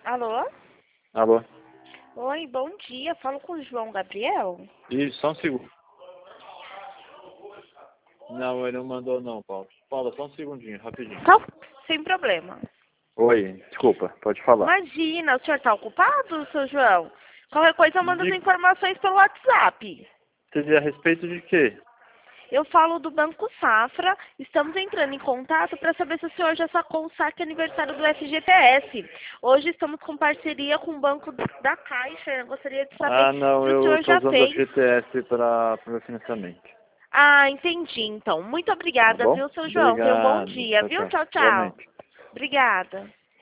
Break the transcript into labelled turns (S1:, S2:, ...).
S1: Alô?
S2: Alô?
S1: Oi, bom dia. Falo com o João Gabriel.
S2: Isso, só um segundo. Não, ele não mandou não, Paulo. Paula, só um segundinho, rapidinho.
S1: Tá, sem problema.
S2: Oi, desculpa, pode falar.
S1: Imagina, o senhor está ocupado, seu João? Qualquer coisa, manda as
S2: De...
S1: informações pelo WhatsApp.
S2: Quer dizer, a respeito de quê?
S1: Eu falo do Banco Safra. Estamos entrando em contato para saber se o senhor já sacou o saque aniversário do FGTS. Hoje estamos com parceria com o Banco da Caixa. Eu gostaria de saber
S2: Ah, não,
S1: se o
S2: eu
S1: senhor
S2: tô
S1: já
S2: usando a
S1: fez.
S2: FGTS para meu financiamento.
S1: Ah, entendi, então. Muito
S2: Tá
S1: obrigada,
S2: bom?
S1: viu, seu João? Tenha um bom
S2: Obrigado.
S1: dia,
S2: Tchau,
S1: viu?
S2: tchau.
S1: Tchau, tchau.
S2: Igualmente.
S1: Obrigada.